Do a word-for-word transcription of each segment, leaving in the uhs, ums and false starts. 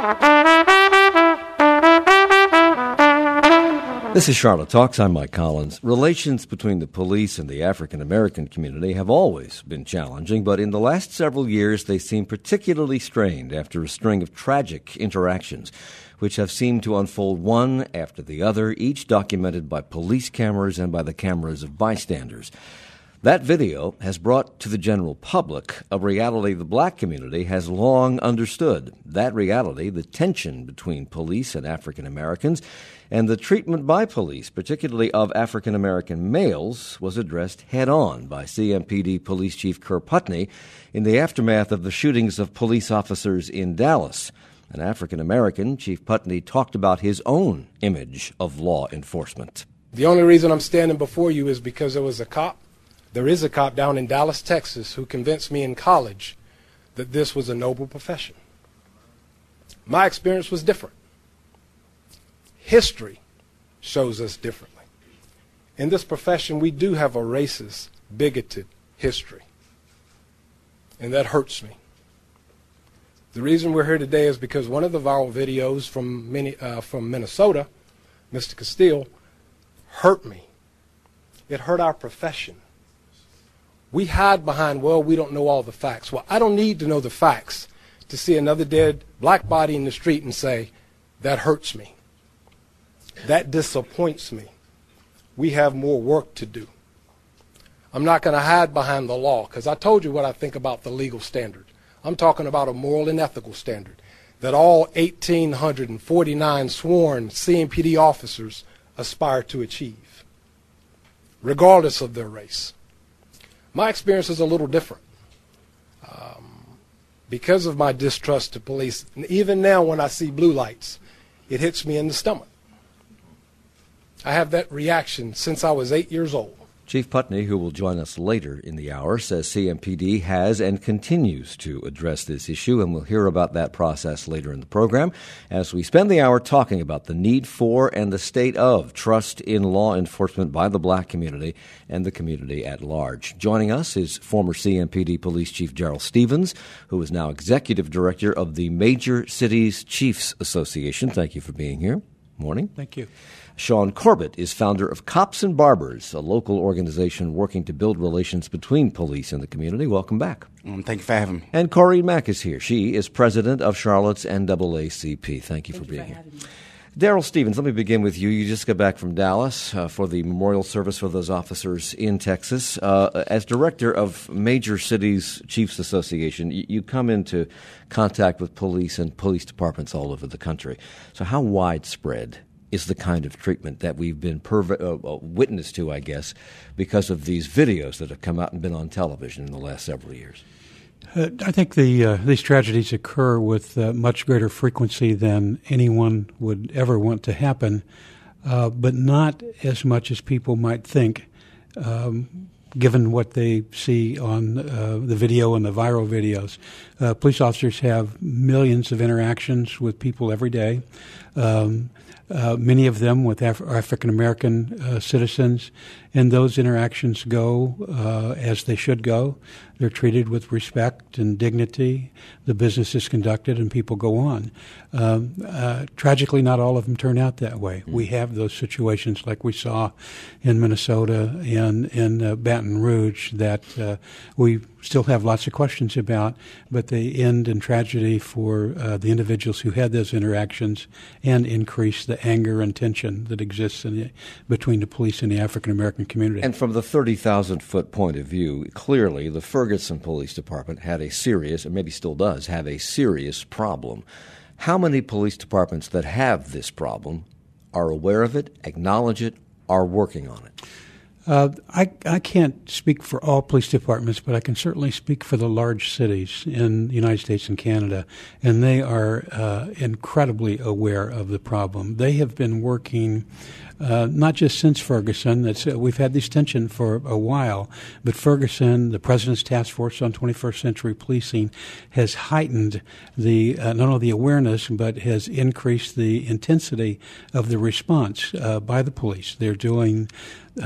This is Charlotte Talks. I'm Mike Collins. Relations between the police and the African American community have always been challenging, but in the last several years they seem particularly strained after a string of tragic interactions, which have seemed to unfold one after the other, each documented by police cameras and by the cameras of bystanders. That video has brought to the general public a reality the black community has long understood. That reality, the tension between police and African Americans, and the treatment by police, particularly of African American males, was addressed head-on by C M P D Police Chief Kerr Putney in the aftermath of the shootings of police officers in Dallas. An African American, Chief Putney talked about his own image of law enforcement. The only reason I'm standing before you is because there was a cop. There is a cop down in Dallas, Texas, who convinced me in college that this was a noble profession. My experience was different. History shows us differently. In this profession, we do have a racist, bigoted history, and that hurts me. The reason we're here today is because one of the viral videos from, many, uh, from Minnesota, Mister Castile, hurt me. It hurt our profession. We hide behind, well, we don't know all the facts. Well, I don't need to know the facts to see another dead black body in the street and say, that hurts me. That disappoints me. We have more work to do. I'm not going to hide behind the law, because I told you what I think about the legal standard. I'm talking about a moral and ethical standard that all one thousand eight hundred forty-nine sworn C M P D officers aspire to achieve, regardless of their race. My experience is a little different. Um, because of my distrust to police, and even now when I see blue lights, it hits me in the stomach. I have that reaction since I was eight years old. Chief Putney, who will join us later in the hour, says C M P D has and continues to address this issue, and we'll hear about that process later in the program as we spend the hour talking about the need for and the state of trust in law enforcement by the black community and the community at large. Joining us is former C M P D Police Chief Darrell Stevens, who is now Executive Director of the Major Cities Chiefs Association. Thank you for being here. Morning. Thank you. Sean Corbett is founder of Cops and Barbers, a local organization working to build relations between police and the community. Welcome back. Um, thank you for having me. And Corrine Mack is here. She is president of Charlotte's N double A C P. Thank you thank for you being for here. Darrell Stevens, let me begin with you. You just got back from Dallas uh, for the memorial service for those officers in Texas. Uh, as director of Major Cities Chiefs Association, you, you come into contact with police and police departments all over the country. So how widespread is the kind of treatment that we've been perv- uh, witness to, I guess, because of these videos that have come out and been on television in the last several years? Uh, I think the uh, these tragedies occur with uh, much greater frequency than anyone would ever want to happen, uh, but not as much as people might think, um, given what they see on uh, the video and the viral videos. Uh, police officers have millions of interactions with people every day. Um, Uh, many of them with Af- African-American uh, citizens, and those interactions go uh, as they should go. They're treated with respect and dignity. The business is conducted, and people go on. Um, uh, tragically, not all of them turn out that way. Mm. We have those situations like we saw in Minnesota and in uh, Baton Rouge that uh, we still have lots of questions about, but they end in tragedy for uh, the individuals who had those interactions and increase the anger and tension that exists in the, between the police and the African-American community. And from the thirty thousand foot point of view, clearly the Ferguson Police Department had a serious, or maybe still does, have a serious problem. How many police departments that have this problem are aware of it, acknowledge it, are working on it? Uh, I, I can't speak for all police departments, but I can certainly speak for the large cities in the United States and Canada, and they are uh, incredibly aware of the problem. They have been working uh, not just since Ferguson. It's, uh, we've had this tension for a while, but Ferguson, the President's Task Force on twenty-first century Policing, has heightened the uh, not only the awareness, but has increased the intensity of the response uh, by the police. They're doing Uh,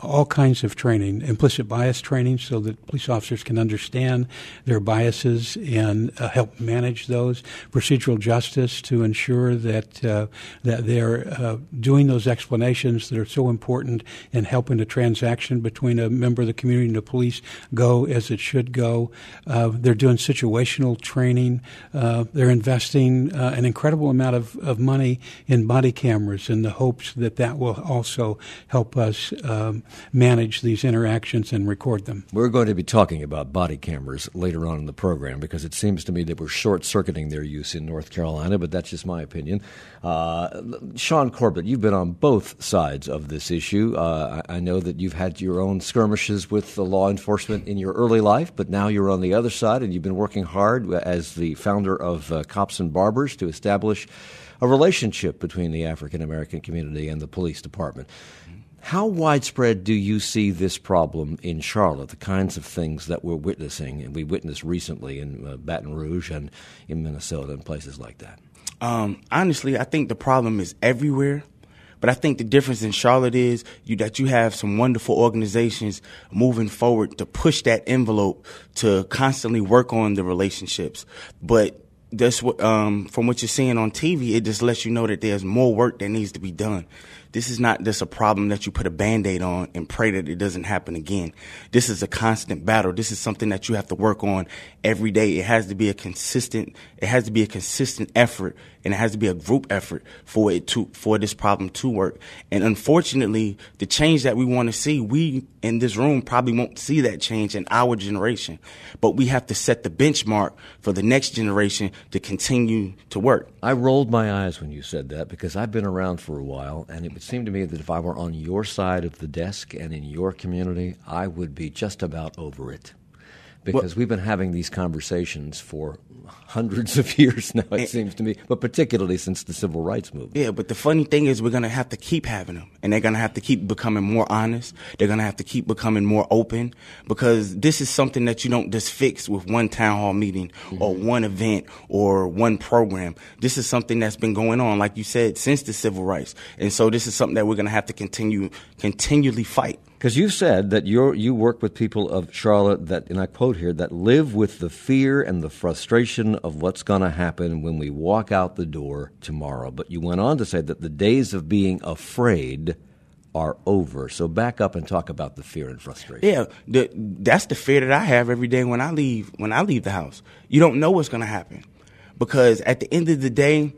all kinds of training, implicit bias training so that police officers can understand their biases and uh, help manage those, procedural justice to ensure that uh, that they're uh, doing those explanations that are so important in helping a transaction between a member of the community and the police go as it should go. Uh, they're doing situational training. Uh, they're investing uh, an incredible amount of, of money in body cameras in the hopes that that will also help us um, manage these interactions and record them. We're going to be talking about body cameras later on in the program because it seems to me that we're short-circuiting their use in North Carolina, but that's just my opinion. Uh, Sean Corbett, you've been on both sides of this issue. Uh, I, I know that you've had your own skirmishes with the law enforcement in your early life, but now you're on the other side and you've been working hard as the founder of uh, Cops and Barbers to establish a relationship between the African American community and the police department. How widespread do you see this problem in Charlotte, the kinds of things that we're witnessing, and we witnessed recently in uh, Baton Rouge and in Minnesota and places like that? Um, honestly, I think the problem is everywhere. But I think the difference in Charlotte is you, that you have some wonderful organizations moving forward to push that envelope to constantly work on the relationships. But that's what, um, from what you're seeing on T V, it just lets you know that there's more work that needs to be done. This is not just a problem that you put a Band-Aid on and pray that it doesn't happen again. This is a constant battle. This is something that you have to work on every day. It has to be a consistent, it has to be a consistent effort, and it has to be a group effort for it to, for this problem to work. And unfortunately, the change that we want to see, we in this room probably won't see that change in our generation. But we have to set the benchmark for the next generation to continue to work. I rolled my eyes when you said that because I've been around for a while, and it would seem to me that if I were on your side of the desk and in your community, I would be just about over it. Because well, we've been having these conversations for hundreds of years now, it and, seems to me, but particularly since the Civil Rights Movement. Yeah, but the funny thing is we're going to have to keep having them, and they're going to have to keep becoming more honest. They're going to have to keep becoming more open, because this is something that you don't just fix with one town hall meeting mm-hmm. or one event or one program. This is something that's been going on, like you said, since the Civil Rights. And so this is something that we're going to have to continue, continually fight. Because you said that you you work with people of Charlotte that, and I quote here, that live with the fear and the frustration of what's going to happen when we walk out the door tomorrow. But you went on to say that the days of being afraid are over. So back up and talk about the fear and frustration. Yeah, the, that's the fear that I have every day when I leave when I leave the house. You don't know what's going to happen, because at the end of the day,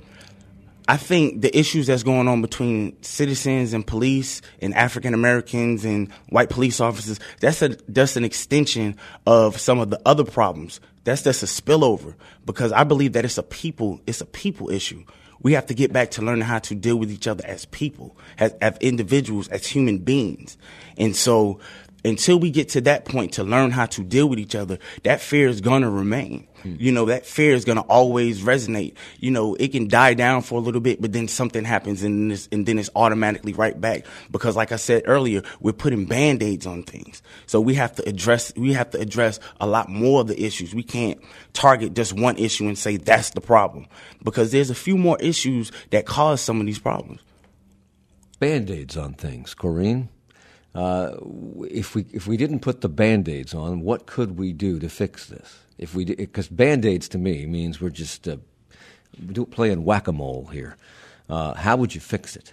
I think the issues that's going on between citizens and police and African Americans and white police officers, that's a that's an extension of some of the other problems. That's just a spillover, because I believe that it's a people it's a people issue. We have to get back to learning how to deal with each other as people, as, as individuals, as human beings. And so until we get to that point to learn how to deal with each other, that fear is going to remain. Hmm. You know, that fear is going to always resonate. You know, it can die down for a little bit, but then something happens and, it's, and then it's automatically right back. Because like I said earlier, we're putting Band-Aids on things. So we have to address, we have to address a lot more of the issues. We can't target just one issue and say that's the problem, because there's a few more issues that cause some of these problems. Band-Aids on things, Corrine. Uh, if we if we didn't put the Band-Aids on, what could we do to fix this? If we, because Band-Aids to me means we're just uh, playing whack-a-mole here. Uh, how would you fix it?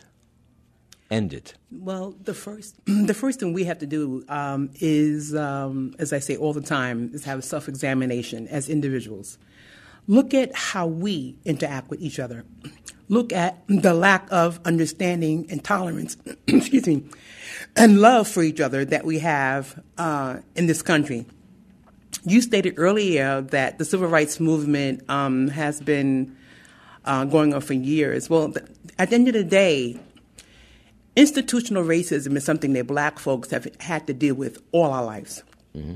End it. Well, the first the first thing we have to do um, is, um, as I say all the time, is have a self-examination as individuals. Look at how we interact with each other. Look at the lack of understanding and tolerance, excuse me, and love for each other that we have uh, in this country. You stated earlier that the civil rights movement um, has been uh, going on for years. Well, th- at the end of the day, institutional racism is something that black folks have had to deal with all our lives. Mm-hmm.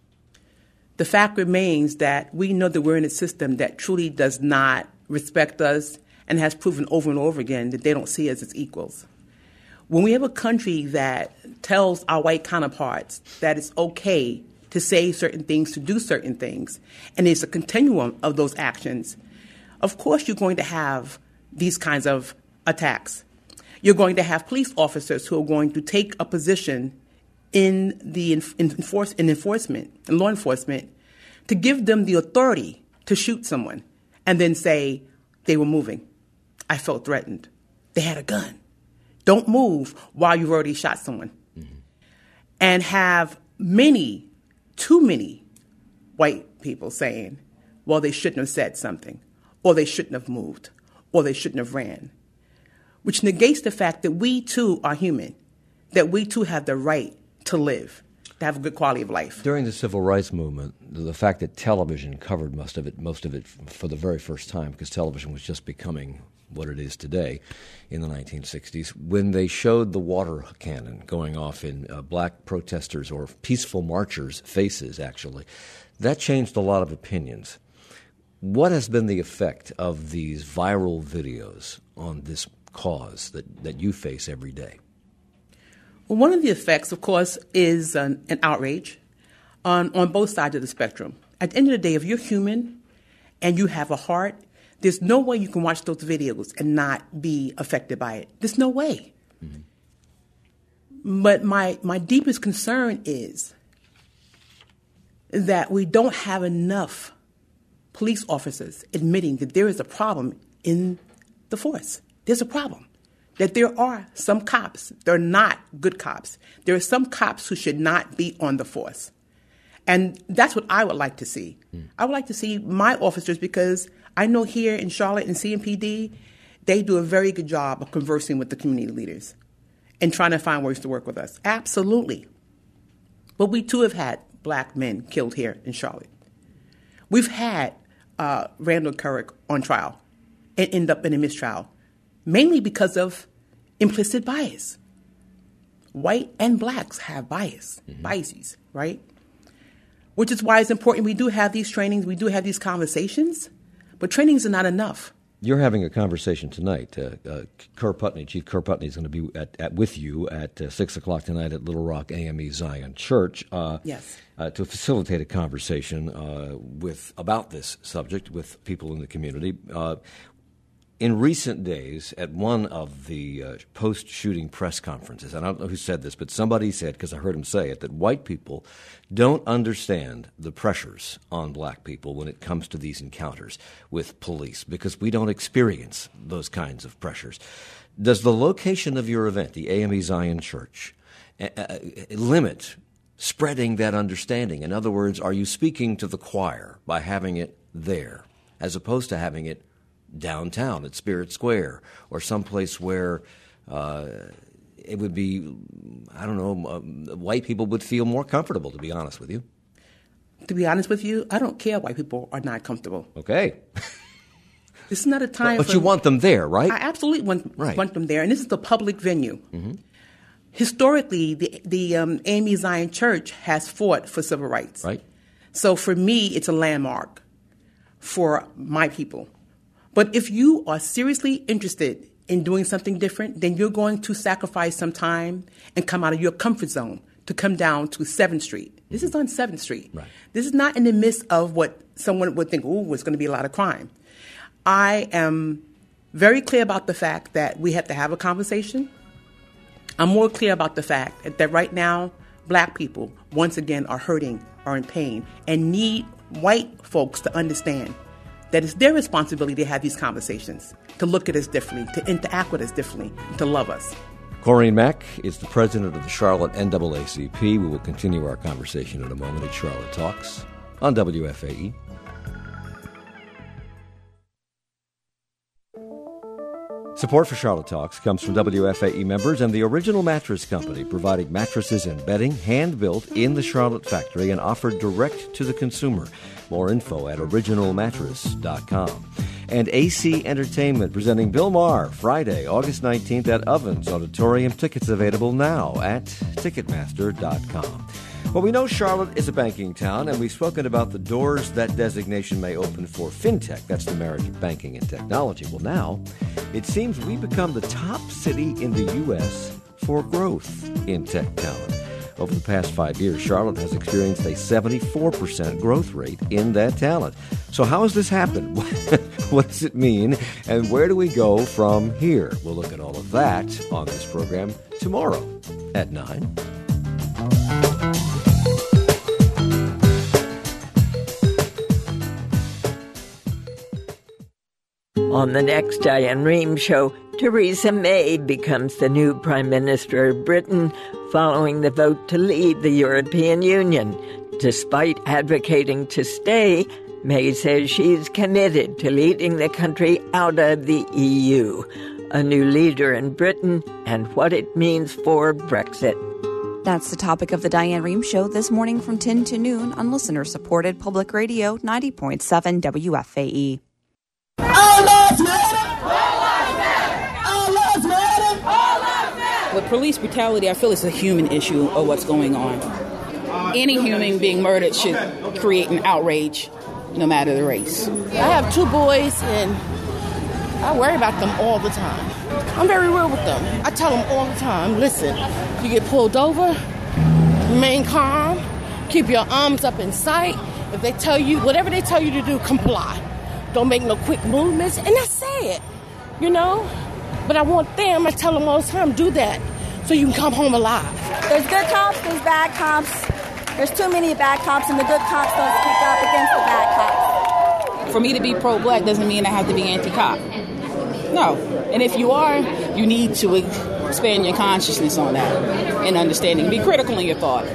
The fact remains that we know that we're in a system that truly does not respect us and has proven over and over again that they don't see us as equals. When we have a country that tells our white counterparts that it's okay to say certain things, to do certain things, and it's a continuum of those actions, of course you're going to have these kinds of attacks. You're going to have police officers who are going to take a position in the enforce, in enforcement, in law enforcement, to give them the authority to shoot someone and then say they were moving. I felt threatened. They had a gun. Don't move while you've already shot someone. Mm-hmm. And have many, too many white people saying, well, they shouldn't have said something, or they shouldn't have moved, or they shouldn't have ran, which negates the fact that we too are human, that we too have the right to live, to have a good quality of life. During the civil rights movement, the fact that television covered most of it, most of it for the very first time, because television was just becoming what it is today in the nineteen sixties, when they showed the water cannon going off in uh, black protesters or peaceful marchers' faces, actually, that changed a lot of opinions. What has been the effect of these viral videos on this cause that, that you face every day? Well, one of the effects, of course, is an, an outrage on, on both sides of the spectrum. At the end of the day, if you're human and you have a heart, there's no way you can watch those videos and not be affected by it. There's no way. Mm-hmm. But my, my deepest concern is that we don't have enough police officers admitting that there is a problem in the force. There's a problem. That there are some cops, they're not good cops. There are some cops who should not be on the force. And that's what I would like to see. Mm. I would like to see my officers, because I know here in Charlotte and C M P D, they do a very good job of conversing with the community leaders and trying to find ways to work with us. Absolutely. But we too have had black men killed here in Charlotte. We've had uh, Randall Kerrick on trial and end up in a mistrial, mainly because of implicit bias. White and blacks have bias, mm-hmm. biases, right? Which is why it's important we do have these trainings, we do have these conversations, but trainings are not enough. You're having a conversation tonight. Uh, uh, Kerr Putney, Chief Kerr Putney, is going to be at, at, with you at uh, six o'clock tonight at Little Rock A M E Zion Church. Uh, yes. Uh, to facilitate a conversation uh, with about this subject with people in the community. Uh, In recent days, at one of the uh, post-shooting press conferences, and I don't know who said this, but somebody said, because I heard him say it, that white people don't understand the pressures on black people when it comes to these encounters with police, because we don't experience those kinds of pressures. Does the location of your event, the A M E Zion Church, uh, uh, limit spreading that understanding? In other words, are you speaking to the choir by having it there, as opposed to having it downtown at Spirit Square, or someplace where uh, it would be, I don't know, uh, white people would feel more comfortable, to be honest with you? To be honest with you, I don't care white people are not comfortable. Okay. This is not a time but, but for... you want them there, right? I absolutely want, right. want them there, and this is a public venue. Mm-hmm. Historically, the, the um, A M E Zion Church has fought for civil rights. Right. So for me, it's a landmark for my people. But if you are seriously interested in doing something different, then you're going to sacrifice some time and come out of your comfort zone to come down to seventh Street. This is on seventh Street. Right. This is not in the midst of what someone would think, ooh, it's going to be a lot of crime. I am very clear about the fact that we have to have a conversation. I'm more clear about the fact that right now, black people, once again, are hurting, are in pain, and need white folks to understand that it's their responsibility to have these conversations, to look at us differently, to interact with us differently, and to love us. Corrine Mack is the president of the Charlotte N double A C P. We will continue our conversation in a moment at Charlotte Talks on W F A E. Support for Charlotte Talks comes from W F A E members and the Original Mattress Company, providing mattresses and bedding hand-built in the Charlotte factory and offered direct to the consumer. More info at original mattress dot com. And A C Entertainment presenting Bill Maher, Friday, August nineteenth at Ovens Auditorium. Tickets available now at ticketmaster dot com. Well, we know Charlotte is a banking town, and we've spoken about the doors that designation may open for fintech. That's the marriage of banking and technology. Well, now, it seems we become the top city in the U S for growth in tech talent. Over the past five years, Charlotte has experienced a seventy-four percent growth rate in that talent. So how has this happened? What does it mean? And where do we go from here? We'll look at all of that on this program tomorrow at nine. On the next Diane Rehm Show, Theresa May becomes the new Prime Minister of Britain following the vote to leave the European Union. Despite advocating to stay, May says she's committed to leading the country out of the E U. A new leader in Britain and what it means for Brexit. That's the topic of the Diane Rehm Show this morning from ten to noon on listener-supported Public Radio ninety point seven W F A E. All lives matter! All lives matter! All lives matter! All lives matter! With police brutality, I feel it's a human issue of what's going on. Any human being murdered should create an outrage, no matter the race. I have two boys, and I worry about them all the time. I'm very real with them. I tell them all the time, listen, you get pulled over, remain calm, keep your arms up in sight. If they tell you, whatever they tell you to do, comply. Don't make no quick movements, and that's it, you know? But I want them, I tell them all the time, do that, so you can come home alive. There's good cops, there's bad cops. There's too many bad cops, and the good cops don't speak up against the bad cops. For me to be pro-black doesn't mean I have to be anti-cop. No. And if you are, you need to expand your consciousness on that and understanding. Be critical in your thought.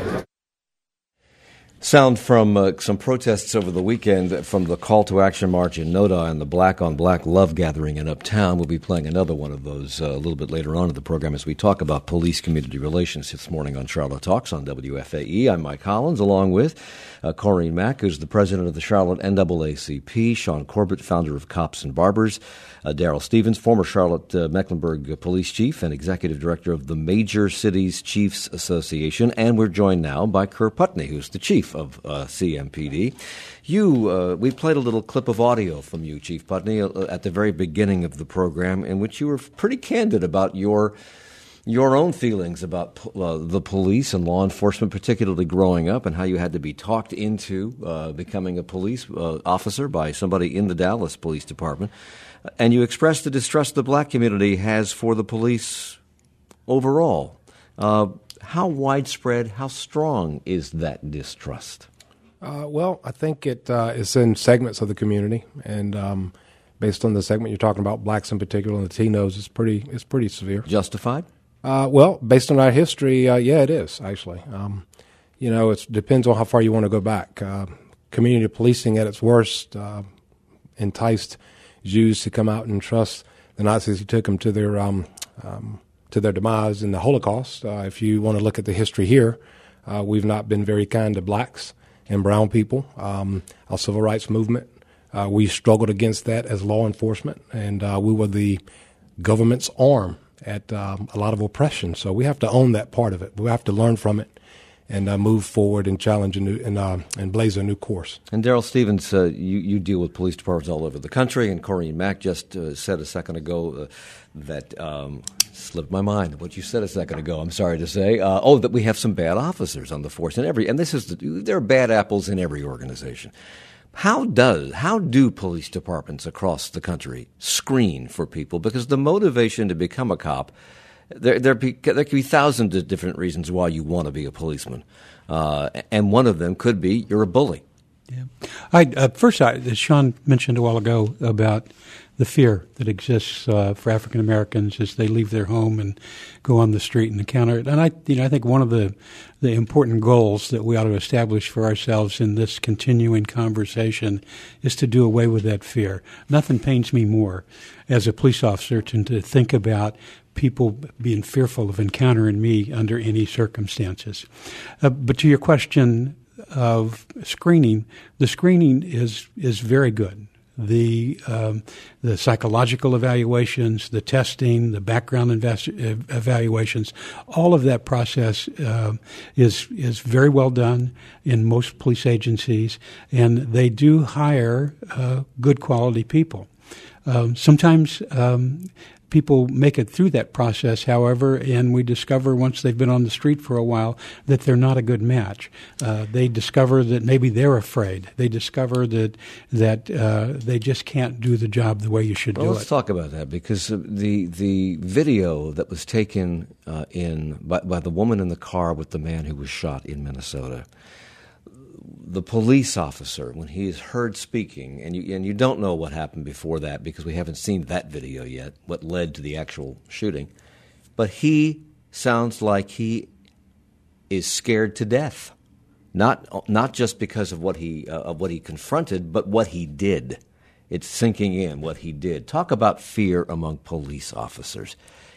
Sound from uh, some protests over the weekend from the Call to Action March in Noda and the Black on Black Love Gathering in Uptown. We'll be playing another one of those uh, a little bit later on in the program as we talk about police-community relations this morning on Charlotte Talks on W F A E. I'm Mike Collins, along with uh, Corrine Mack, who's the president of the Charlotte N double A C P, Sean Corbett, founder of Cops and Barbers, uh, Daryl Stevens, former Charlotte uh, Mecklenburg uh, police chief and executive director of the Major Cities Chiefs Association, and we're joined now by Kerr Putney, who's the chief of uh, C M P D. You, uh, we played a little clip of audio from you, Chief Putney, uh, at the very beginning of the program, in which you were pretty candid about your your own feelings about uh, the police and law enforcement, particularly growing up, and how you had to be talked into uh, becoming a police uh, officer by somebody in the Dallas Police Department. And you expressed the distrust the black community has for the police overall. Uh, how widespread, how strong is that distrust? Uh, well, I think it uh, is in segments of the community, and um, based on the segment you're talking about, blacks in particular, and Latinos, it's pretty, it's pretty severe. Justified? Uh, well, based on our history, uh, yeah, it is, actually. Um, you know, it depends on how far you want to go back. Uh, community policing at its worst uh, enticed Jews to come out and trust the Nazis who took them to their um, um, to their demise in the Holocaust. Uh, if you want to look at the history here, uh, we've not been very kind to blacks and brown people. Um, our civil rights movement, uh, we struggled against that as law enforcement, and uh, we were the government's arm at um, a lot of oppression. So we have to own that part of it. We have to learn from it and uh, move forward and challenge a new and, uh, and blaze a new course. And Daryl Stevens, uh, you, you deal with police departments all over the country, and Corrine Mack just uh, said a second ago uh, that um, slipped my mind. What you said a second ago, I'm sorry to say. Uh, oh, that we have some bad officers on the force, and every and this is the, there are bad apples in every organization. How does how do police departments across the country screen for people? Because the motivation to become a cop, there there, be, there could be thousands of different reasons why you want to be a policeman, uh, and one of them could be you're a bully. Yeah. I uh, first, I, as Sean mentioned a while ago about the fear that exists uh, for African Americans as they leave their home and go on the street and encounter it. And I, you know, I think one of the the important goals that we ought to establish for ourselves in this continuing conversation is to do away with that fear. Nothing pains me more as a police officer than to think about people being fearful of encountering me under any circumstances. Uh, but to your question of screening, the screening is is very good. The um, the psychological evaluations, the testing, the background invest- evaluations, all of that process uh, is is very well done in most police agencies, and they do hire uh, good quality people. Um, sometimes um, people make it through that process, however, and we discover once they've been on the street for a while that they're not a good match. Uh, they discover that maybe they're afraid. They discover that that uh, they just can't do the job the way you should well, do let's it. Let's talk about that, because the the video that was taken uh, in by, by the woman in the car with the man who was shot in Minnesota, the police officer, when he is heard speaking, and you and you don't know what happened before that because we haven't seen that video yet, what led to the actual shooting, but he sounds like he is scared to death, not not just because of what he uh, of what he confronted, but what he did. It's sinking in what he did. Talk about fear among police officers.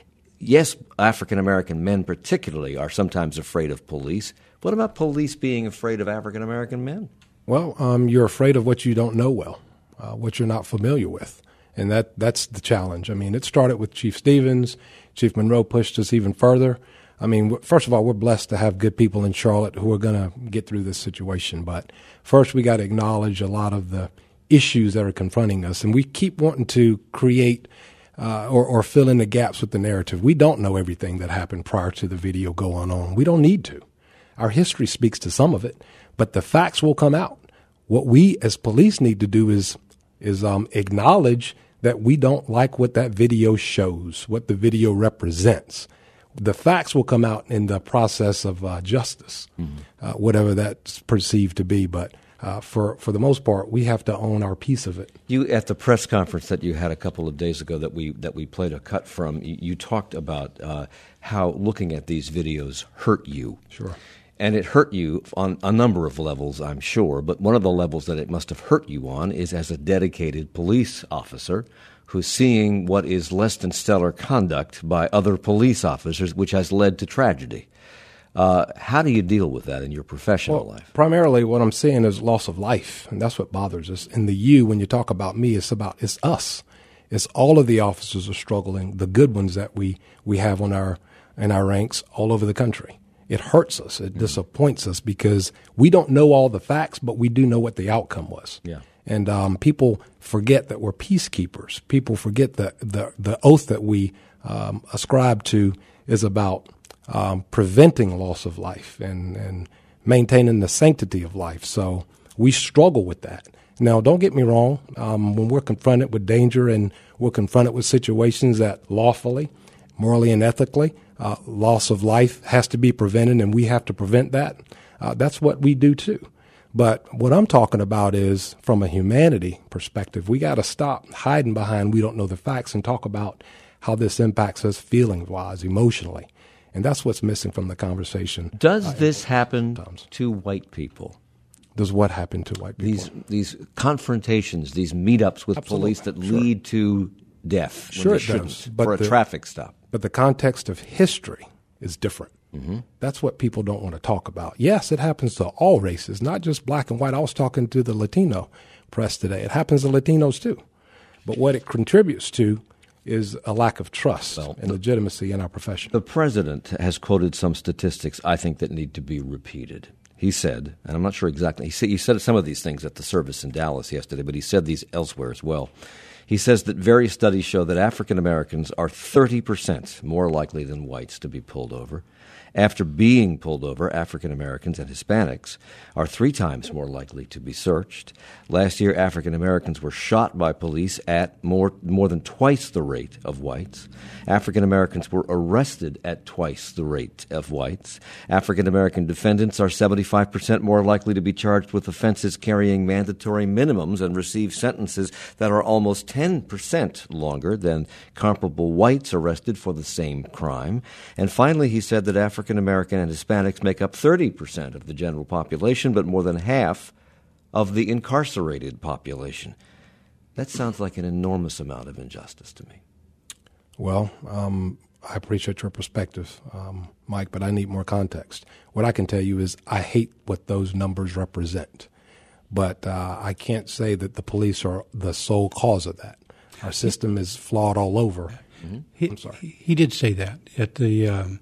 Yes, African American men particularly are sometimes afraid of police. What about police being afraid of African American men? Well, um, you're afraid of what you don't know well, uh, what you're not familiar with. And that that's the challenge. I mean, it started with Chief Stevens. Chief Monroe pushed us even further. I mean, first of all, we're blessed to have good people in Charlotte who are going to get through this situation. But first, we got to acknowledge a lot of the issues that are confronting us. And we keep wanting to create uh, or, or fill in the gaps with the narrative. We don't know everything that happened prior to the video going on. We don't need to. Our history speaks to some of it, but the facts will come out. What we as police need to do is is um, acknowledge that we don't like what that video shows, what the video represents. The facts will come out in the process of uh, justice, mm-hmm. uh, whatever that's perceived to be. But uh, for for the most part, we have to own our piece of it. You at the press conference that you had a couple of days ago that we that we played a cut from, you, you talked about uh, how looking at these videos hurt you. Sure. And it hurt you on a number of levels, I'm sure. But one of the levels that it must have hurt you on is as a dedicated police officer who's seeing what is less than stellar conduct by other police officers, which has led to tragedy. Uh, how do you deal with that in your professional well, life? Primarily what I'm seeing is loss of life, and that's what bothers us. And the you, when you talk about me, it's about it's us. It's all of the officers are struggling, the good ones that we, we have on our in our ranks all over the country. It hurts us. It mm-hmm. disappoints us because we don't know all the facts, but we do know what the outcome was. Yeah. And um, people forget that we're peacekeepers. People forget that the, the oath that we um, ascribe to is about um, preventing loss of life and, and maintaining the sanctity of life. So we struggle with that. Now, don't get me wrong. Um, when we're confronted with danger and we're confronted with situations that lawfully, morally, and ethically, Uh, loss of life has to be prevented, and we have to prevent that. Uh, that's what we do too. But what I'm talking about is from a humanity perspective, we got to stop hiding behind we don't know the facts and talk about how this impacts us feeling-wise, emotionally. And that's what's missing from the conversation. Does uh, this happen times. to white people? Does what happen to white people? These these confrontations, these meetups with Absolutely. police that sure. lead to death sure when it they shouldn't, does. But for a the, traffic stop. But the context of history is different. Mm-hmm. That's what people don't want to talk about. Yes, it happens to all races, not just black and white. I was talking to the Latino press today. It happens to Latinos too. But what it contributes to is a lack of trust well, and the, legitimacy in our profession. The president has quoted some statistics I think that need to be repeated. He said, and I'm not sure exactly, he said, he said some of these things at the service in Dallas yesterday, but he said these elsewhere as well. He says that various studies show that African Americans are thirty percent more likely than whites to be pulled over. After being pulled over, African Americans and Hispanics are three times more likely to be searched. Last year, African Americans were shot by police at more more than twice the rate of whites. African Americans were arrested at twice the rate of whites. African American defendants are seventy-five percent more likely to be charged with offenses carrying mandatory minimums and receive sentences that are almost ten percent longer than comparable whites arrested for the same crime. And finally, he said that African African American and Hispanics make up thirty percent of the general population, but more than half of the incarcerated population. That sounds like an enormous amount of injustice to me. Well, um, I appreciate your perspective, um, Mike, but I need more context. What I can tell you is I hate what those numbers represent, but uh, I can't say that the police are the sole cause of that. Our system is flawed all over. Mm-hmm. He, I'm sorry. He, he did say that at the um,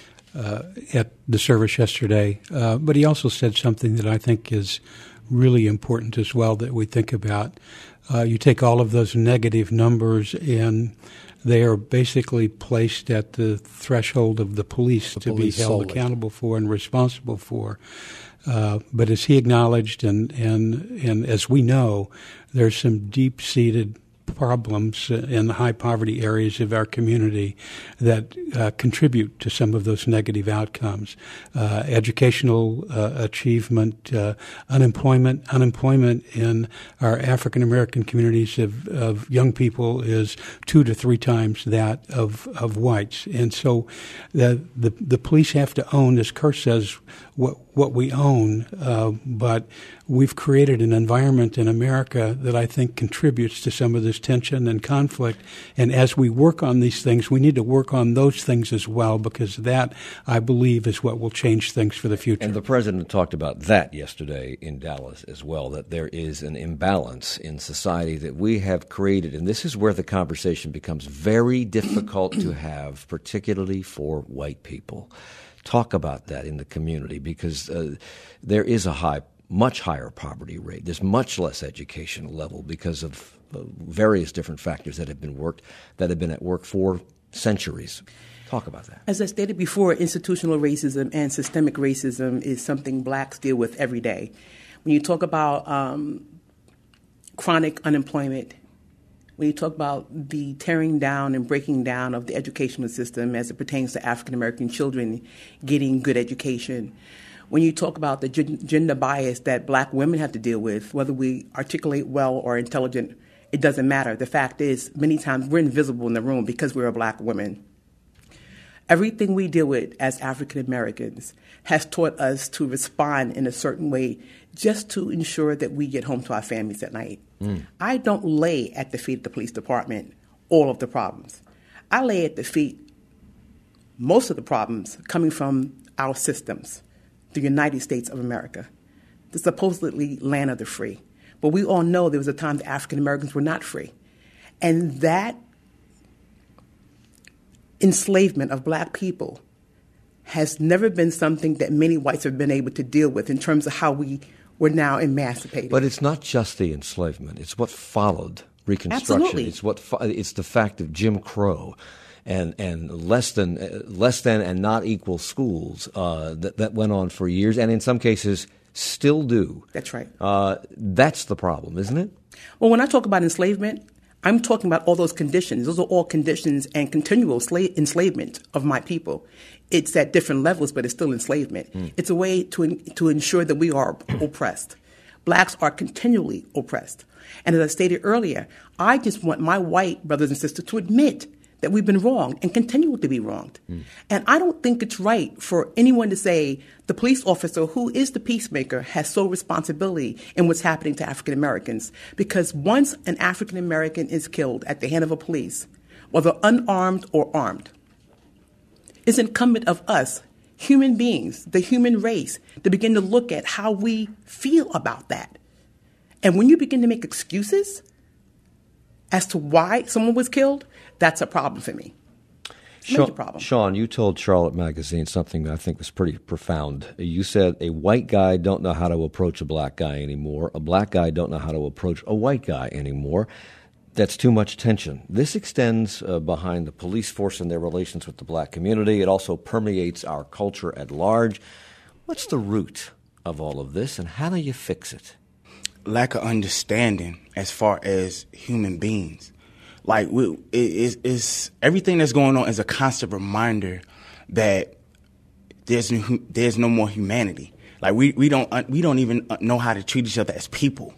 uh, at the service yesterday, uh, but he also said something that I think is really important as well that we think about. Uh, you take all of those negative numbers and they are basically placed at the threshold of the police the to police be held solely. accountable for and responsible for. Uh, but as he acknowledged and, and, and as we know, there's some deep-seated problems in the high poverty areas of our community that uh, contribute to some of those negative outcomes. Uh, educational uh, achievement, uh, unemployment, unemployment in our African American communities of, of young people is two to three times that of, of whites. And so the, the, the police have to own, as Kurt says, what, what we own, uh, but we've created an environment in America that I think contributes to some of this tension and conflict. And as we work on these things, we need to work on those things as well, because that, I believe, is what will change things for the future. And the president talked about that yesterday in Dallas as well, that there is an imbalance in society that we have created. And this is where the conversation becomes very difficult to have, particularly for white people. Talk about that in the community, because uh, there is a high much higher poverty rate. There's much less education level because of uh, various different factors that have been worked that have been at work for centuries. Talk about that. As I stated before, institutional racism and systemic racism is something blacks deal with every day. When you talk about um, chronic unemployment, when you talk about the tearing down and breaking down of the educational system as it pertains to African American children getting good education, when you talk about the gender bias that black women have to deal with, whether we articulate well or intelligent, it doesn't matter. The fact is, many times we're invisible in the room because we're a black woman. Everything we deal with as African Americans has taught us to respond in a certain way just to ensure that we get home to our families at night. Mm. I don't lay at the feet of the police department all of the problems. I lay at the feet most of the problems coming from our systems. The United States of America, the supposedly land of the free. But we all know there was a time that African Americans were not free. And that enslavement of black people has never been something that many whites have been able to deal with in terms of how we were now emancipated. But it's not just the enslavement. It's what followed Reconstruction. Absolutely. It's what fo- it's the fact of Jim Crow. And and less than uh, less than and not equal schools uh, that that went on for years, and in some cases still do. That's right. Uh, that's the problem, isn't it? Well, when I talk about enslavement, I'm talking about all those conditions. Those are all conditions and continual slave enslavement of my people. It's at different levels, but it's still enslavement. Mm. It's a way to in, to ensure that we are oppressed. Blacks are continually oppressed, and as I stated earlier, I just want my white brothers and sisters to admit that we've been wronged and continue to be wronged. Mm. And I don't think it's right for anyone to say the police officer who is the peacemaker has sole responsibility in what's happening to African Americans. Because once an African American is killed at the hand of a police, whether unarmed or armed, it's incumbent of us, human beings, the human race, to begin to look at how we feel about that. And when you begin to make excuses as to why someone was killed, that's a problem for me. Major Sean, problem. Sean, you told Charlotte Magazine something that I think was pretty profound. You said a white guy don't know how to approach a black guy anymore. A black guy don't know how to approach a white guy anymore. That's too much tension. This extends uh, behind the police force and their relations with the black community. It also permeates our culture at large. What's the root of all of this, and how do you fix it? Lack of understanding as far as human beings. Like, we, it, it's, it's everything that's going on is a constant reminder that there's no, there's no more humanity. Like, we, we don't we don't even know how to treat each other as people.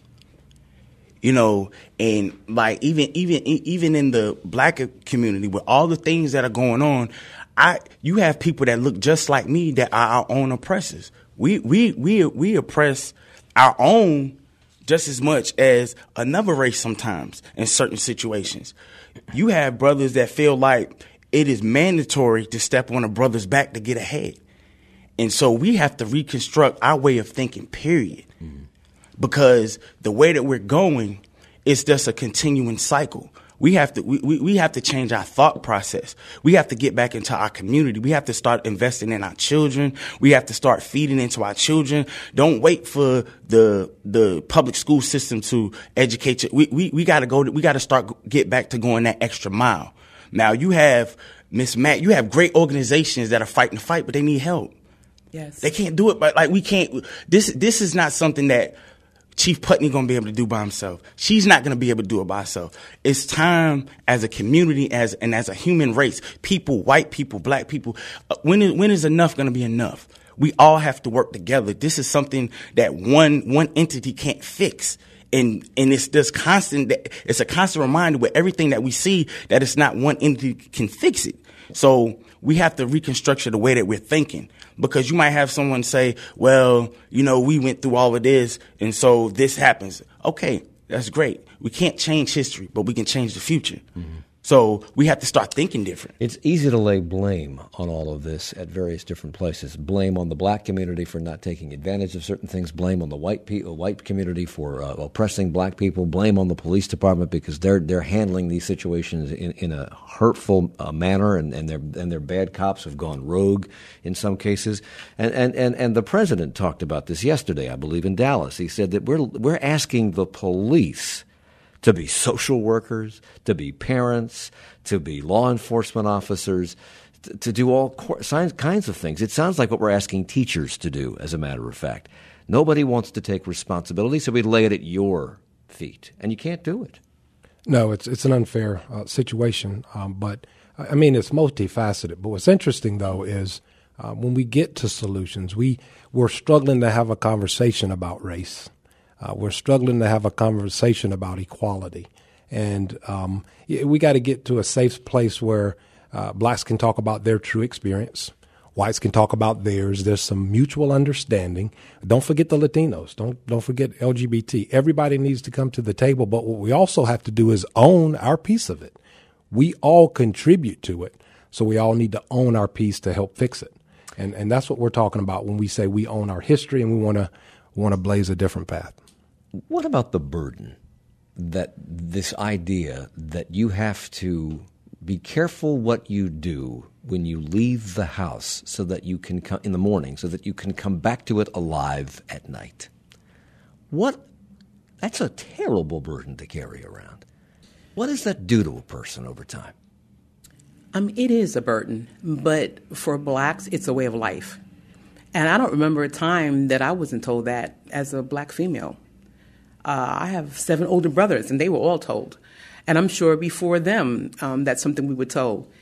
You know, and like even even even in the black community with all the things that are going on, I you have people that look just like me that are our own oppressors. We we we we oppress our own just as much as another race sometimes in certain situations. You have brothers that feel like it is mandatory to step on a brother's back to get ahead. And so we have to reconstruct our way of thinking, period. Mm-hmm. Because the way that we're going is just a continuing cycle. We have to we, we, we have to change our thought process. We have to get back into our community. We have to start investing in our children. We have to start feeding into our children. Don't wait for the the public school system to educate you. We we, we got to go. We got to start get back to going that extra mile. Now you have Miss Matt. You have great organizations that are fighting the fight, but they need help. Yes, they can't do it. But like we can't. This this is not something that Chief Putney going to be able to do by himself. She's not going to be able to do it by herself. It's time as a community as and as a human race, people, white people, black people, uh, when is, when is enough going to be enough? We all have to work together. This is something that one one entity can't fix. And and it's just constant. It's a constant reminder with everything that we see that it's not one entity can fix it. So we have to reconstruct the way that we're thinking, because you might have someone say, well, you know, we went through all of this and so this happens. Okay, that's great. We can't change history, but we can change the future. Mm-hmm. So we have to start thinking different. It's easy to lay blame on all of this at various different places. Blame on the black community for not taking advantage of certain things. Blame on the white pe- white community for uh, oppressing black people. Blame on the police department because they're they're handling these situations in, in a hurtful uh, manner, and, and their and their bad cops have gone rogue in some cases. And, and and and the president talked about this yesterday, I believe, in Dallas. He said that we're we're asking the police to be social workers, to be parents, to be law enforcement officers, to, to do all kinds of things. It sounds like what we're asking teachers to do, as a matter of fact. Nobody wants to take responsibility, so we lay it at your feet, and you can't do it. No, it's it's an unfair uh, situation, um, but, I mean, it's multifaceted. But what's interesting, though, is uh, when we get to solutions, we, we're struggling to have a conversation about race. Uh, we're struggling to have a conversation about equality. And um, we got to get to a safe place where uh, blacks can talk about their true experience. Whites can talk about theirs. There's some mutual understanding. Don't forget the Latinos. Don't don't forget L G B T. Everybody needs to come to the table. But what we also have to do is own our piece of it. We all contribute to it. So we all need to own our piece to help fix it. And and that's what we're talking about when we say we own our history and we want to want to blaze a different path. What about the burden that this idea that you have to be careful what you do when you leave the house so that you can come in the morning, so that you can come back to it alive at night? What? That's a terrible burden to carry around. What does that do to a person over time? Um, it is a burden, but for blacks, it's a way of life. And I don't remember a time that I wasn't told that as a black female. Uh, I have seven older brothers, and they were all told. And I'm sure before them, um, that's something we were told.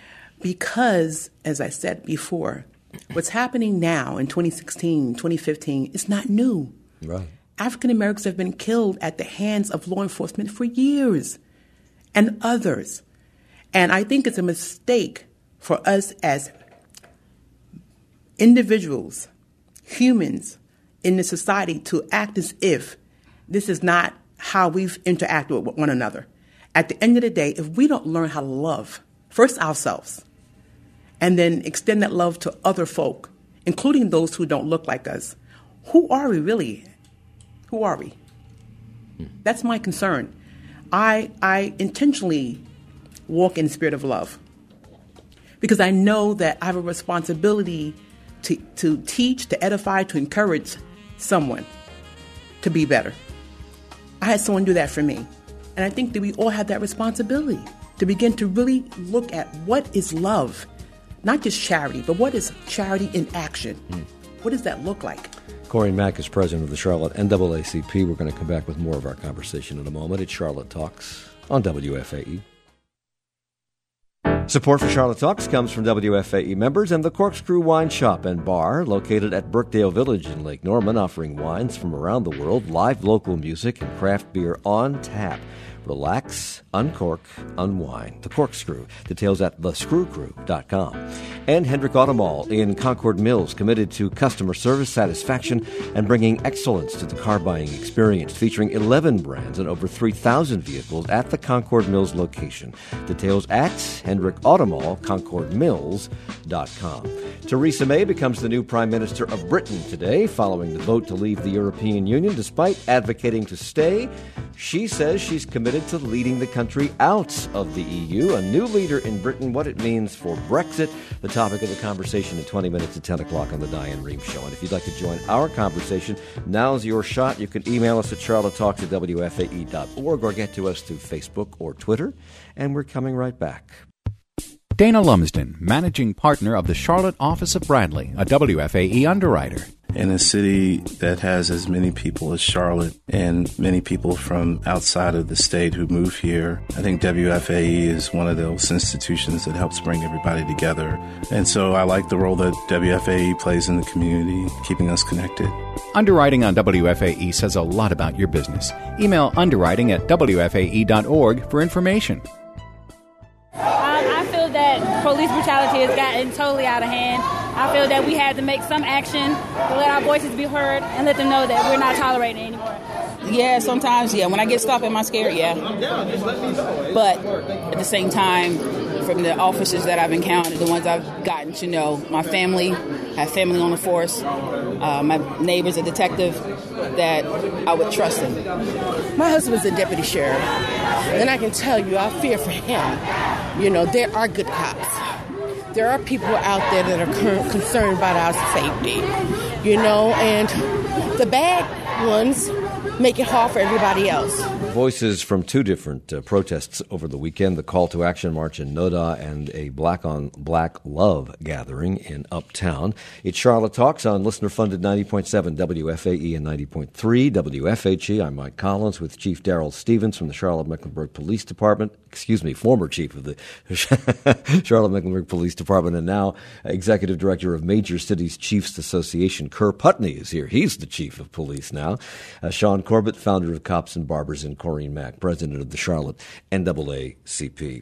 Because, as I said before, what's happening now in twenty sixteen, twenty fifteen is not new. Right. African Americans have been killed at the hands of law enforcement for years, and others. And I think it's a mistake for us as individuals, humans in the society, to act as if this is not how we've interacted with one another. At the end of the day, if we don't learn how to love, first ourselves, and then extend that love to other folk, including those who don't look like us, who are we really? Who are we? That's my concern. I I intentionally walk in the spirit of love because I know that I have a responsibility to, to teach, to edify, to encourage someone to be better. I had someone do that for me. And I think that we all have that responsibility to begin to really look at what is love, not just charity, but what is charity in action? Mm. What does that look like? Corey Mack is president of the Charlotte N double A C P. We're going to come back with more of our conversation in a moment. It's Charlotte Talks on W F A E. Support for Charlotte Talks comes from W F A E members and the Corkscrew Wine Shop and Bar, located at Brookdale Village in Lake Norman, offering wines from around the world, live local music, and craft beer on tap. Relax, uncork, unwind. The Corkscrew. Details at the screw crew dot com. And Hendrick Automall in Concord Mills, committed to customer service satisfaction and bringing excellence to the car buying experience, featuring eleven brands and over three thousand vehicles at the Concord Mills location. Details at Hendrick Automall, Concord Mills dot com. Theresa May becomes the new Prime Minister of Britain today, following the vote to leave the European Union. Despite advocating to stay, she says she's committed to leading the country out of the E U. A new leader in Britain, what it means for Brexit, the topic of the conversation in twenty minutes at ten o'clock on the Diane Rehm Show. And if you'd like to join our conversation, now's your shot. You can email us at charlotte talks at w f a e dot org or get to us through Facebook or Twitter. And we're coming right back. Dana Lumsden, managing partner of the Charlotte office of Bradley, a W F A E underwriter. In a city that has as many people as Charlotte and many people from outside of the state who move here, I think W F A E is one of those institutions that helps bring everybody together. And so I like the role that W F A E plays in the community, keeping us connected. Underwriting on W F A E says a lot about your business. Email underwriting at W F A E dot org for information. I feel that police brutality has gotten totally out of hand. I feel that we had to make some action to let our voices be heard and let them know that we're not tolerating it anymore. Yeah, sometimes, yeah. When I get stopped, am I scared? Yeah. But at the same time, from the officers that I've encountered, the ones I've gotten to know, my family, I have family on the force, uh, my neighbor's a detective, that I would trust him. My husband's a deputy sheriff, and I can tell you, I fear for him. You know, there are good cops. There are people out there that are concerned about our safety, you know, and the bad ones make it hard for everybody else. Voices from two different uh, protests over the weekend, the Call to Action March in Noda and a Black on Black Love gathering in Uptown. It's Charlotte Talks on listener-funded ninety point seven W F A E and ninety point three W F H E. I'm Mike Collins with Chief Daryl Stevens from the Charlotte-Mecklenburg Police Department. Excuse me, former chief of the Charlotte-Mecklenburg Police Department and now Executive Director of Major Cities Chiefs Association. Kerr Putney is here. He's the chief of police now. Uh, Sean Corbett, founder of Cops and Barbers, and Corrine Mack, president of the Charlotte N double A C P.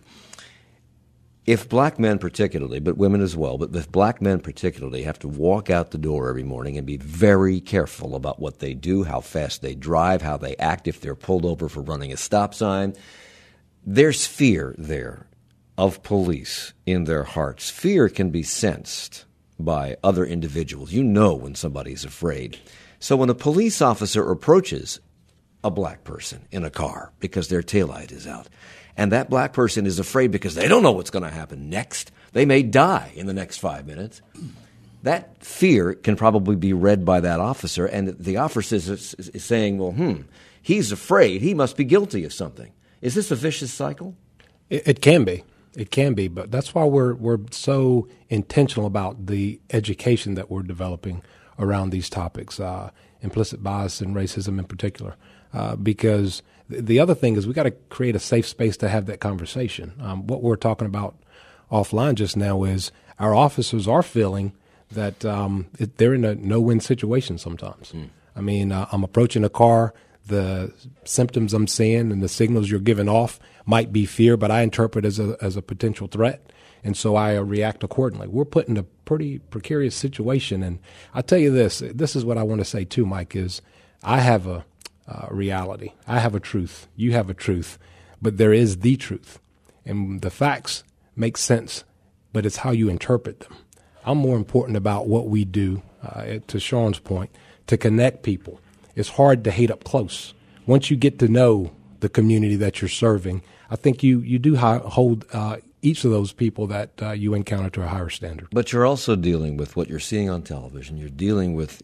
If black men particularly, but women as well, but if black men particularly have to walk out the door every morning and be very careful about what they do, how fast they drive, how they act if they're pulled over for running a stop sign, there's fear there of police in their hearts. Fear can be sensed by other individuals. You know when somebody's afraid. So when a police officer approaches a black person in a car because their taillight is out, and that black person is afraid because they don't know what's going to happen next, they may die in the next five minutes, that fear can probably be read by that officer, and the officer is, is, is saying, well, hmm, he's afraid. He must be guilty of something. Is this a vicious cycle? It, it can be. It can be, but that's why we're we're so intentional about the education that we're developing around these topics, uh, implicit bias and racism in particular. Uh, because th- the other thing is we got to create a safe space to have that conversation. Um, what we're talking about offline just now is our officers are feeling that um, it, they're in a no-win situation sometimes. Mm. I mean, uh, I'm approaching a car. The symptoms I'm seeing and the signals you're giving off might be fear, but I interpret as a as a potential threat, and so I uh, react accordingly. We're put in a pretty precarious situation, and I tell you this, this is what I want to say too, Mike, is I have a uh, reality. I have a truth. You have a truth, but there is the truth, and the facts make sense, but it's how you interpret them. I'm more important about what we do, uh, to Sean's point, to connect people. It's hard to hate up close. Once you get to know the community that you're serving, I think you, you do hi- hold uh, each of those people that uh, you encounter to a higher standard. But you're also dealing with what you're seeing on television. You're dealing with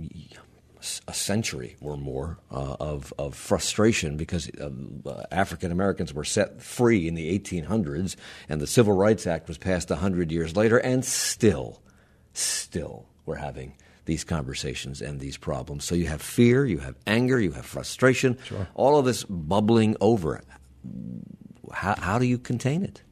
a century or more uh, of, of frustration because uh, African Americans were set free in the eighteen hundreds, and the Civil Rights Act was passed one hundred years later, and still, still we're having these conversations and these problems. So you have fear, you have anger, you have frustration, sure. All of this bubbling over. How, how do you contain it?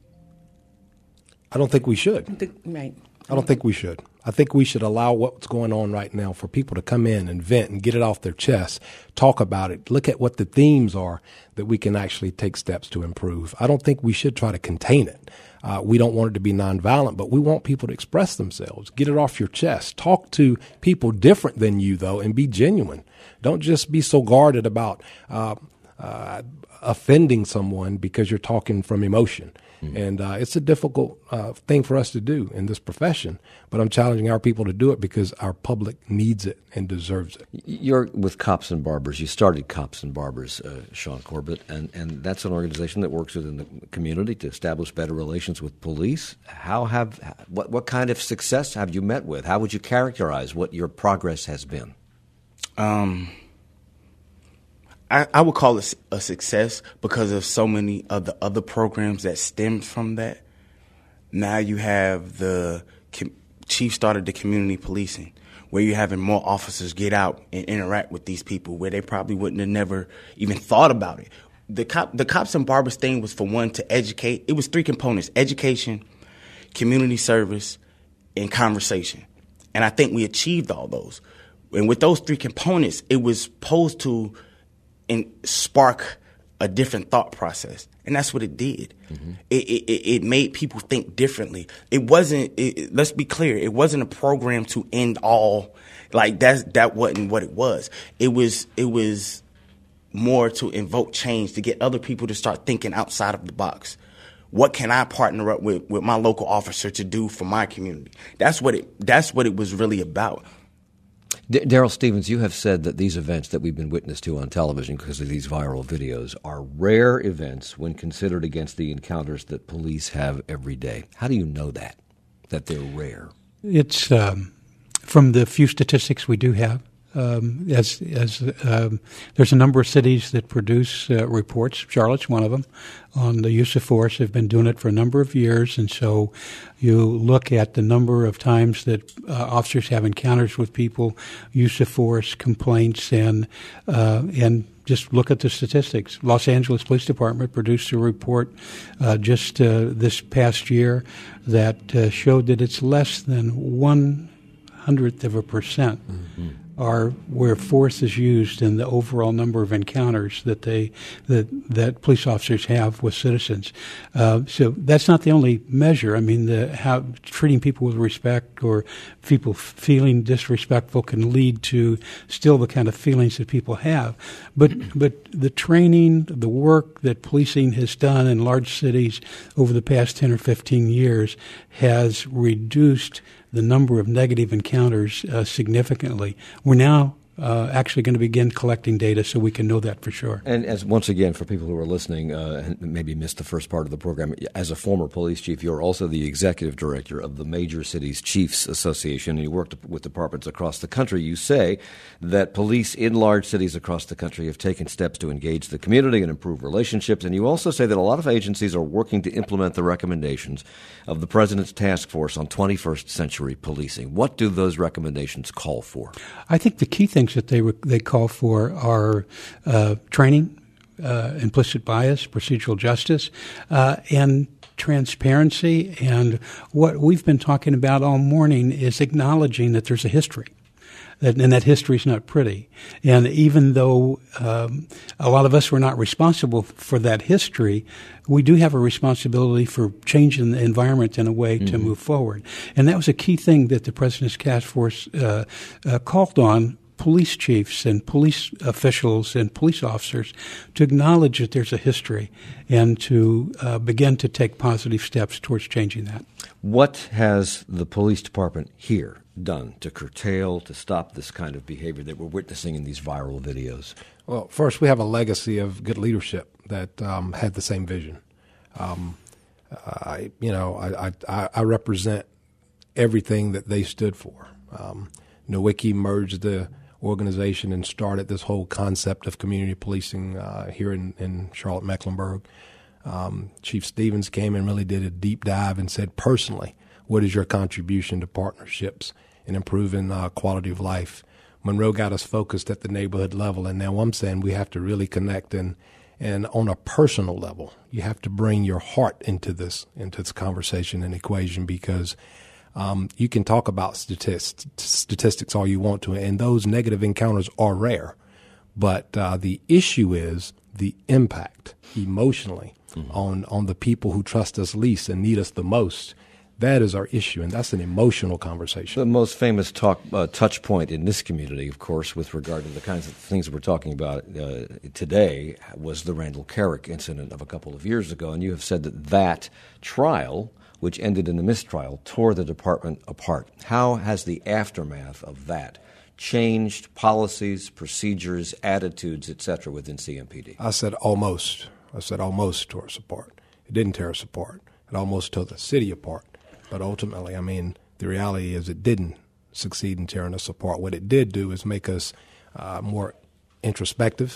I don't think we should. Right. I don't think we should. I think we should allow what's going on right now for people to come in and vent and get it off their chest, talk about it, look at what the themes are that we can actually take steps to improve. I don't think we should try to contain it. Uh, we don't want it to be nonviolent, but we want people to express themselves, get it off your chest. Talk to people different than you, though, and be genuine. Don't just be so guarded about uh, uh, offending someone because you're talking from emotion. Mm-hmm. And uh, it's a difficult uh, thing for us to do in this profession, but I'm challenging our people to do it because our public needs it and deserves it. You're with Cops and Barbers. You started Cops and Barbers, uh, Sean Corbett, and, and that's an organization that works within the community to establish better relations with police. How have what what kind of success have you met with? How would you characterize what your progress has been? Um. I, I would call it a success because of so many of the other programs that stemmed from that. Now you have the com- chief started the community policing, where you're having more officers get out and interact with these people where they probably wouldn't have never even thought about it. The cop, the cops in Barberstein was, for one, to educate. It was three components: education, community service, and conversation. And I think we achieved all those. And with those three components, it was supposed to in, spark a different thought process. And that's what it did. Mm-hmm. It, it, it made people think differently. It wasn't, it, let's be clear, it wasn't a program to end all. Like, that's, that wasn't what it was. It was, it was more to invoke change, to get other people to start thinking outside of the box. What can I partner up with, with my local officer to do for my community? That's what it, that's what it was really about. D- Darrell Stevens, you have said that these events that we've been witness to on television because of these viral videos are rare events when considered against the encounters that police have every day. How do you know that, that they're rare? It's um, from the few statistics we do have. Um, as as um, there's a number of cities that produce uh, reports. Charlotte's one of them on the use of force. They've been doing it for a number of years, and so you look at the number of times that uh, officers have encounters with people, use of force, complaints, and uh, and just look at the statistics. Los Angeles Police Department produced a report uh, just uh, this past year that uh, showed that it's less than one hundredth of a percent. Mm-hmm. Are where force is used in the overall number of encounters that they that that police officers have with citizens. Uh, so that's not the only measure. I mean, the how treating people with respect or people feeling disrespectful can lead to still the kind of feelings that people have. But but the training, the work that policing has done in large cities over the past ten or fifteen years has reduced the number of negative encounters uh, significantly. We're now uh, actually going to begin collecting data so we can know that for sure. And as once again, for people who are listening uh, and maybe missed the first part of the program, as a former police chief, you're also the executive director of the Major Cities Chiefs Association, and you worked with departments across the country. You say that police in large cities across the country have taken steps to engage the community and improve relationships, and you also say that a lot of agencies are working to implement the recommendations of the President's Task Force on twenty-first Century Policing. What do those recommendations call for? I think the key things that they they call for are uh, training, uh, implicit bias, procedural justice, uh, and transparency. And what we've been talking about all morning is acknowledging that there's a history. That, and that history is not pretty. And even though um, a lot of us were not responsible for that history, we do have a responsibility for changing the environment in a way mm-hmm. to move forward. And that was a key thing that the President's Task Force uh, uh, called on police chiefs and police officials and police officers to acknowledge that there's a history and to uh, begin to take positive steps towards changing that. What has the police department here done to curtail, to stop this kind of behavior that we're witnessing in these viral videos? Well, first, we have a legacy of good leadership that um, had the same vision. Um, I, you know, I, I, I represent everything that they stood for. Um, Nowicki merged the organization and started this whole concept of community policing uh, here in, in Charlotte-Mecklenburg. Um, Chief Stevens came and really did a deep dive and said, personally, what is your contribution to partnerships and improving uh, quality of life? Monroe got us focused at the neighborhood level, and now I'm saying we have to really connect and and on a personal level, you have to bring your heart into this into this conversation and equation, because um, you can talk about statistics, statistics all you want to, and those negative encounters are rare. But uh, the issue is the impact emotionally mm-hmm. on on the people who trust us least and need us the most. That is our issue, and that's an emotional conversation. The most famous talk, uh, touch point in this community, of course, with regard to the kinds of things that we're talking about uh, today, was the Randall Carrick incident of a couple of years ago. And you have said that that trial, which ended in a mistrial, tore the department apart. How has the aftermath of that changed policies, procedures, attitudes, et cetera, within C M P D? I said almost. I said almost tore us apart. It didn't tear us apart. It almost tore the city apart. But ultimately, I mean, the reality is it didn't succeed in tearing us apart. What it did do is make us uh, more introspective.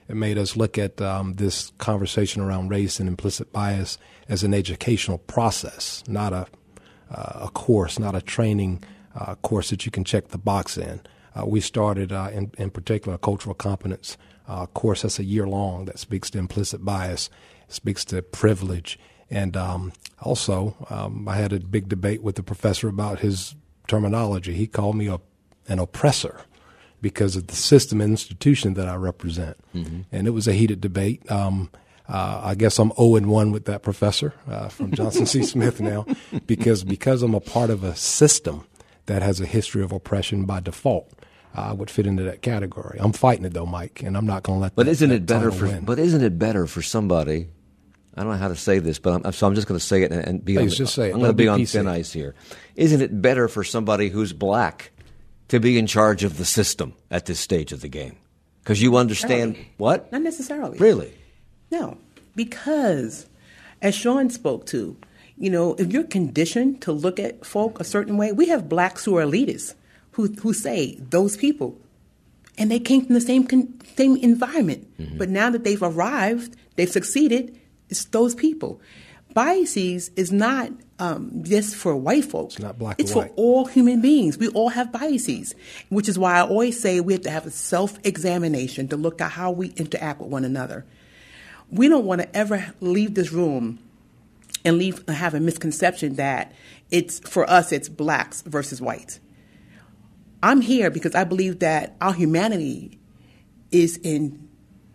It made us look at um, this conversation around race and implicit bias as an educational process, not a uh, a course, not a training uh, course that you can check the box in. Uh, we started, uh, in, in particular, a cultural competence uh, course that's a year long that speaks to implicit bias, speaks to privilege. And um, also, um, I had a big debate with the professor about his terminology. He called me a, an oppressor because of the system and institution that I represent. Mm-hmm. And it was a heated debate. Um, uh, I guess I'm oh and one with that professor uh, from Johnson C. Smith now because because I'm a part of a system that has a history of oppression by default. I would fit into that category. I'm fighting it though, Mike, and I'm not going to let. But that, isn't that it better for? win. But isn't it better for somebody? I don't know how to say this, but I'm, so I'm just going to say it and, and be. Please, on, just say it. I'm going to be, be on P C. thin ice here. Isn't it better for somebody who's black to be in charge of the system at this stage of the game? Because you understand what? Not necessarily. Really? No, because as Sean spoke to, you know, if you're conditioned to look at folk a certain way, we have blacks who are elitists who who say those people. And they came from the same con- same environment. Mm-hmm. But now that they've arrived, they've succeeded, it's those people. Biases is not um, just for white folks. It's not black It's and for white. all human beings. We all have biases, which is why I always say we have to have a self-examination to look at how we interact with one another. We don't want to ever leave this room and leave have a misconception that it's for us it's blacks versus whites. I'm here because I believe that our humanity is in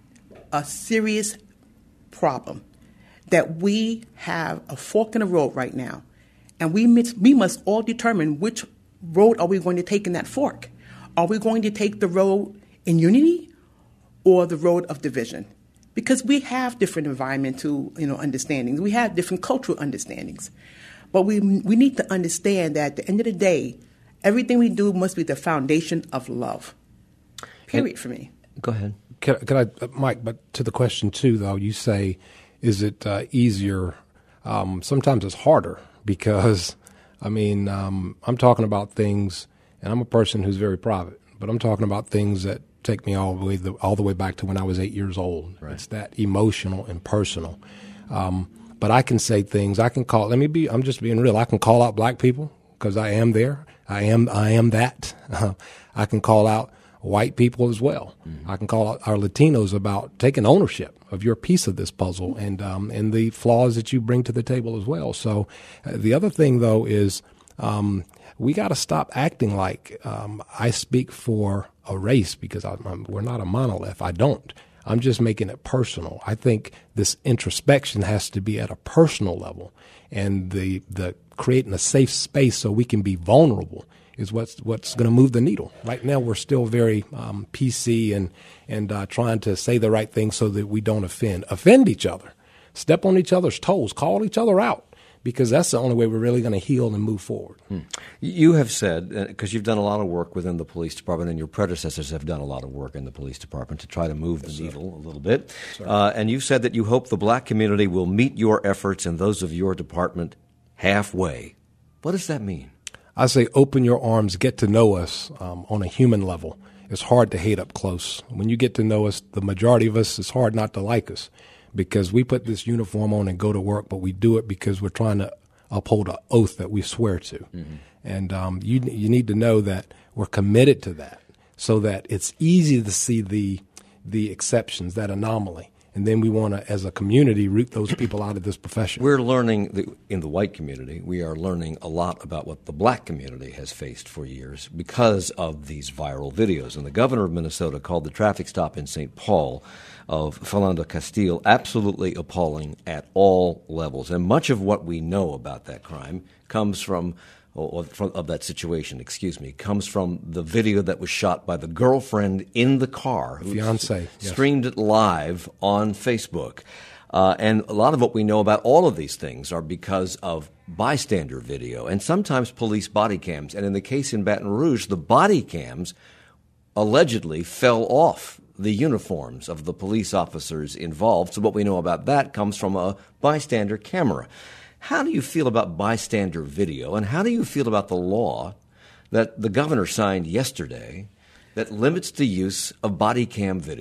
a serious problem, that we have a fork in the road right now, and we must, we must all determine which road are we going to take in that fork. Are we going to take the road in unity or the road of division? Because we have different environmental, you know, understandings. We have different cultural understandings. But we we need to understand that at the end of the day, everything we do must be the foundation of love. Period and, for me. Go ahead. Can, can I, uh, Mike, but to the question too, though, you say, is it uh, easier? Um, sometimes it's harder because, I mean, um, I'm talking about things, and I'm a person who's very private, but I'm talking about things that take me all the way, the, all the way back to when I was eight years old. Right. It's that emotional and personal. Um, but I can say things, I can call, let me be, I'm just being real, I can call out black people because I am there. I am I am that. Uh, I can call out white people as well. Mm-hmm. I can call out our Latinos about taking ownership of your piece of this puzzle and um, and the flaws that you bring to the table as well. So uh, the other thing, though, is um, we got to stop acting like um, I speak for a race because I, I'm, we're not a monolith. I don't. I'm just making it personal. I think this introspection has to be at a personal level, and the the creating a safe space so we can be vulnerable is what's what's going to move the needle. Right now, we're still very um, P C and and uh, trying to say the right thing so that we don't offend offend each other, step on each other's toes, call each other out, because that's the only way we're really going to heal and move forward. Hmm. You have said, because you've done a lot of work within the police department, and your predecessors have done a lot of work in the police department to try to move yes, the needle sir. a little bit, uh, and you've said that you hope the black community will meet your efforts and those of your department halfway. What does that mean? I say open your arms, get to know us um, on a human level. It's hard to hate up close. When you get to know us, the majority of us, it's hard not to like us because we put this uniform on and go to work, but we do it because we're trying to uphold an oath that we swear to. Mm-hmm. And um, you you need to know that we're committed to that so that it's easy to see the the exceptions, that anomaly. And then we want to, as a community, root those people out of this profession. We're learning, the, in the white community, we are learning a lot about what the black community has faced for years because of these viral videos. And the governor of Minnesota called the traffic stop in Saint Paul of Philando Castile absolutely appalling at all levels. And much of what we know about that crime comes from Or from, of that situation, excuse me, comes from the video that was shot by the girlfriend in the car. Who Fiancé, yes. Streamed it live on Facebook. Uh, and a lot of what we know about all of these things are because of bystander video and sometimes police body cams. And in the case in Baton Rouge, the body cams allegedly fell off the uniforms of the police officers involved. So what we know about that comes from a bystander camera. How do you feel about bystander video, and how do you feel about the law that the governor signed yesterday that limits the use of body cam video?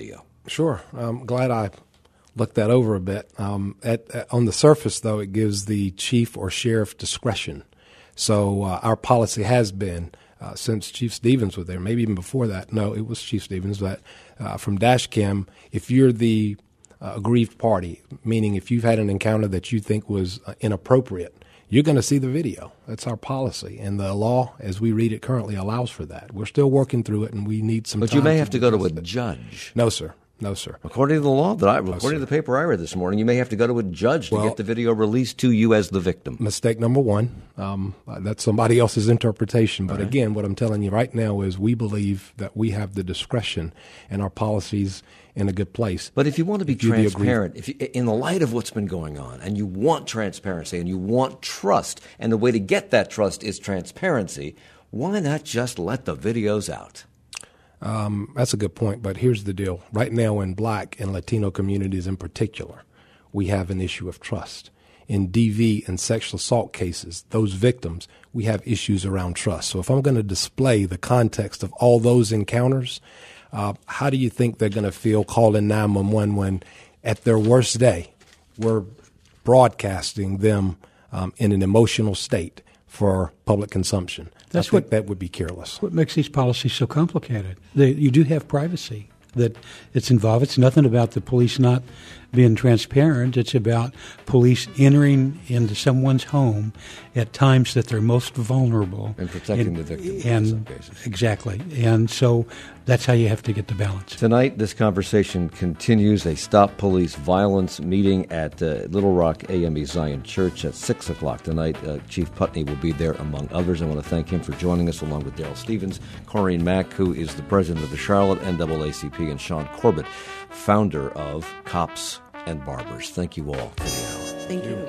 Sure. I'm glad I looked that over a bit. Um, at, at, on the surface, though, it gives the chief or sheriff discretion. So uh, our policy has been, uh, since Chief Stevens was there, maybe even before that, no, it was Chief Stevens, that uh, from DashCam, if you're the uh, aggrieved party, meaning if you've had an encounter that you think was uh, inappropriate, you're going to see the video. That's our policy. And the law, as we read it currently, allows for that. We're still working through it, and we need some but time. But you may to have to go to a it. judge. No, sir. No, sir. According to the law, that I, no, according sir. to the paper I read this morning, you may have to go to a judge well, to get the video released to you as the victim. Mistake number one. Um, that's somebody else's interpretation. But right. again, what I'm telling you right now is we believe that we have the discretion and our policies in a good place. But if you want to be transparent, if you, in the light of what's been going on, and you want transparency and you want trust, and the way to get that trust is transparency, why not just let the videos out? Um, that's a good point, but here's the deal. Right now in Black and Latino communities in particular, we have an issue of trust. In D V and sexual assault cases, those victims, we have issues around trust. So if I'm going to display the context of all those encounters, uh, how do you think they're going to feel calling nine one one when at their worst day, we're broadcasting them um, in an emotional state for public consumption? That's I think what that would be careless. What makes these policies so complicated? They, you do have privacy that it's involved. It's nothing about the police not being transparent. It's about police entering into someone's home at times that they're most vulnerable and protecting and, the victims in some cases. Exactly, and so that's how you have to get the balance. Tonight, this conversation continues. A Stop Police Violence meeting at uh, Little Rock A M E Zion Church at six o'clock tonight. Uh, Chief Putney will be there, among others. I want to thank him for joining us, along with Daryl Stevens, Corrine Mack, who is the president of the Charlotte N double A C P, and Sean Corbett, founder of Cops and Barbers. Thank you all for the hour. Thank you.